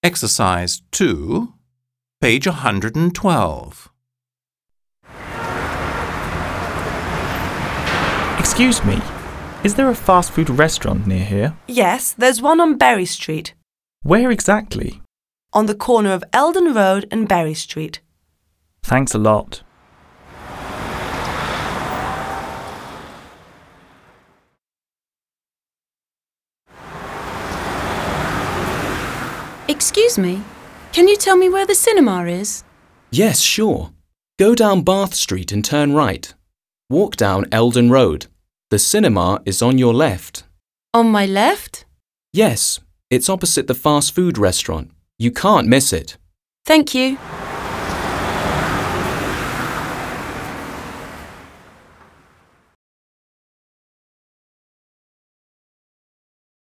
Exercise 2, page 112. Excuse me, is there a fast food restaurant near here? Yes, there's one on Berry Street, Where exactly? on the corner of Eldon Road and Berry Street. Thanks a lot. Excuse me, can you tell me where the cinema is? Yes, sure. Go down Bath Street and turn right. Walk down Eldon Road. The cinema is on your left. On my left? Yes, it's opposite the fast food restaurant. You can't miss it. Thank you.